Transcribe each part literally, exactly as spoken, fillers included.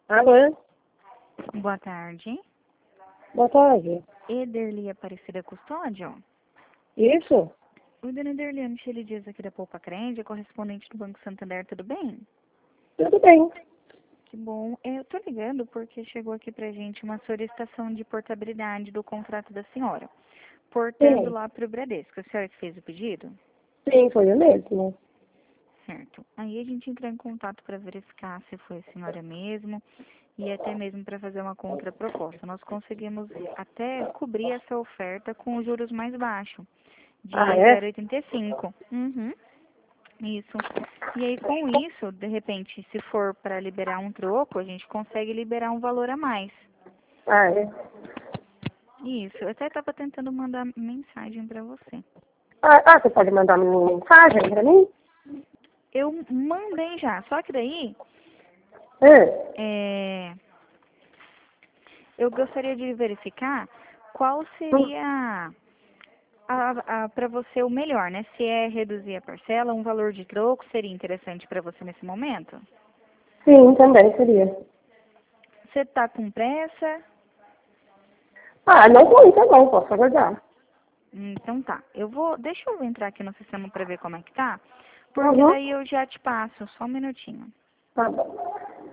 Alô? Boa tarde. Boa tarde. Ederli Aparecida Custódio? Isso? Oi, dona Ederli, a Michele Dias aqui da Poupa Crende, correspondente do Banco Santander, tudo bem? Tudo bem. Que bom. Eu tô ligando porque chegou aqui pra gente uma solicitação de portabilidade do contrato da senhora, portando Sim. lá pro Bradesco. A senhora que fez o pedido? Sim, foi eu mesmo. Certo. Aí a gente entrou em contato para verificar se foi a senhora mesmo e até mesmo para fazer uma contraproposta. Nós conseguimos até cobrir essa oferta com os juros mais baixos, de Ah, zero vírgula é? oitenta e cinco. Uhum, isso. E aí, com isso, de repente, se for para liberar um troco, a gente consegue liberar um valor a mais. Ah, é? Isso. Eu até estava tentando mandar mensagem para você. Ah, ah, você pode mandar uma mensagem pra mim? Eu mandei já, só que daí, Ah, é, eu gostaria de verificar qual hum, seria para você o melhor, né? Se é reduzir a parcela, um valor de troco seria interessante para você nesse momento? sim, também seria. Você está com pressa? Ah, não muita não, posso aguardar. Então tá. Eu vou, deixa eu entrar aqui no sistema para ver como é que tá, porque Uhum. daí eu já te passo, só um minutinho. Tá bom.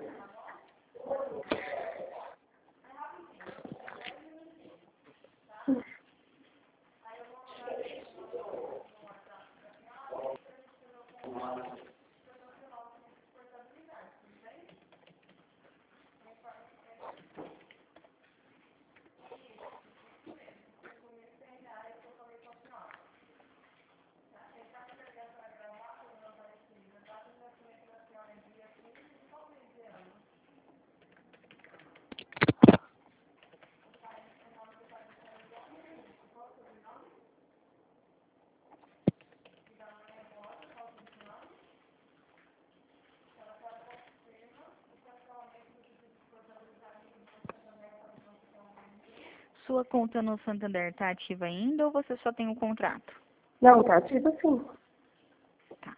Sua conta no Santander tá ativa ainda ou você só tem o contrato? Não, tá ativo sim. Tá.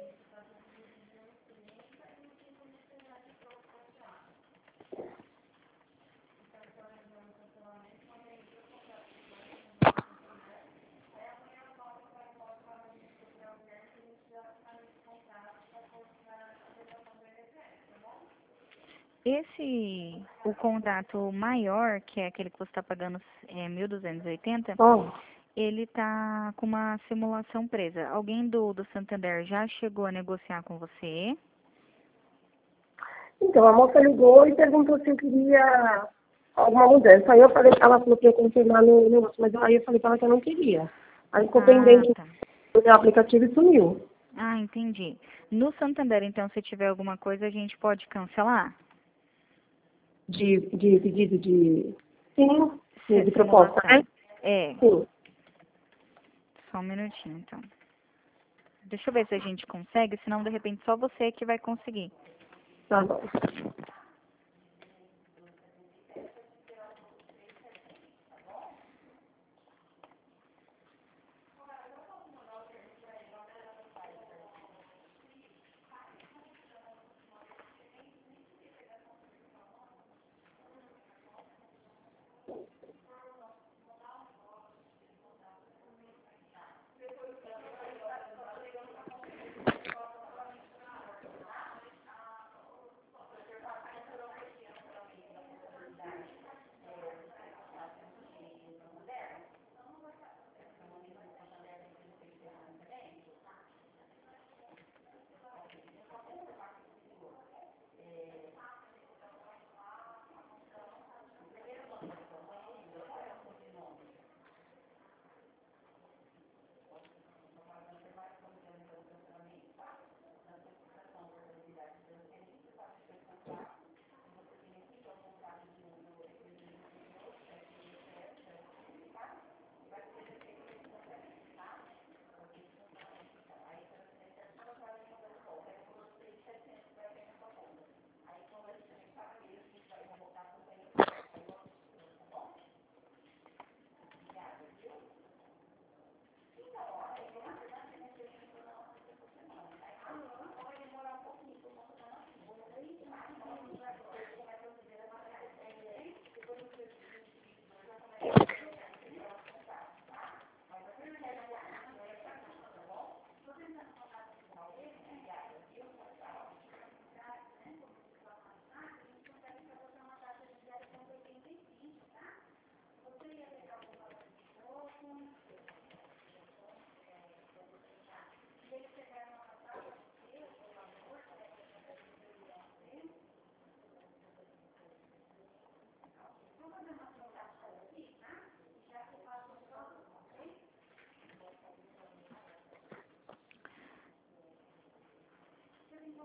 Esse, o contrato maior, que é aquele que você está pagando é, mil duzentos e oitenta, Ó, ele tá com uma simulação presa. Alguém do, do Santander já chegou a negociar com você? então, a moça ligou e perguntou se eu queria alguma mudança. Aí eu falei, ela falou que ia confirmar no negócio, mas aí eu falei para ela que eu não queria. Aí ficou Ah, pendente tá. no meu aplicativo e sumiu. Ah, entendi. No Santander, então, se tiver alguma coisa, a gente pode cancelar? De, de pedido de. Sim, de, Si- de proposta, né? simulação. É, Sim, só um minutinho, então. Deixa eu ver se a gente consegue, senão, de repente, só você que vai conseguir. tá bom.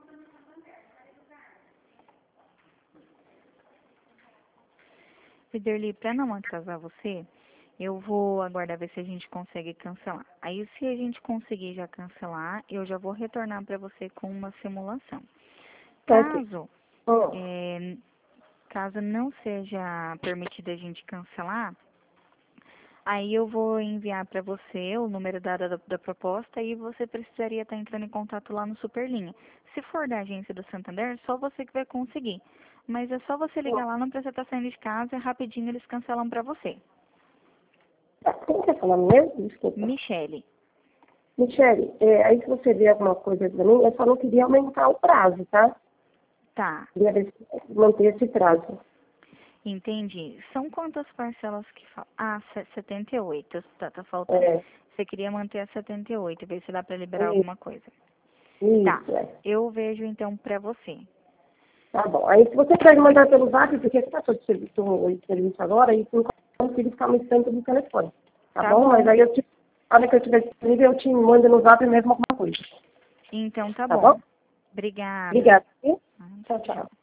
Viderli, para não atrasar você, eu vou aguardar ver se a gente consegue cancelar. Aí, se a gente conseguir já cancelar, eu já vou retornar para você com uma simulação. Tá ok. Caso, Hum. é, caso não seja permitido a gente cancelar, aí eu vou enviar para você o número da, da, da proposta e você precisaria estar entrando em contato lá no Superlinha. Se for da agência do Santander, só você que vai conseguir. Mas é só você ligar lá, não precisa estar saindo de casa, é rapidinho eles cancelam para você. Tá, quem quer falar mesmo? Desculpa. Michele. Michele, é, aí se você ver alguma coisa pra mim, eu só não queria aumentar o prazo, tá? Tá, Queria ver se manter esse prazo. entendi. São quantas parcelas que faltam? Ah, se- setenta e oito, tá, tá faltando. É, Você queria manter a setenta e oito, ver se dá para liberar isso, alguma coisa. Tá, isso, é. eu vejo então para você. Tá bom. Aí se você quiser me mandar pelo zap, porque você passou de serviço, de serviço agora, e não consigo ficar muito tempo no telefone. Tá, Tá bom? bom. Mas aí eu te, a hora que eu tiver disponível, eu te mando no zap mesmo alguma coisa. Então tá Tá bom. bom? Obrigada. Obrigada. Viu? Ah, Tchau, tchau.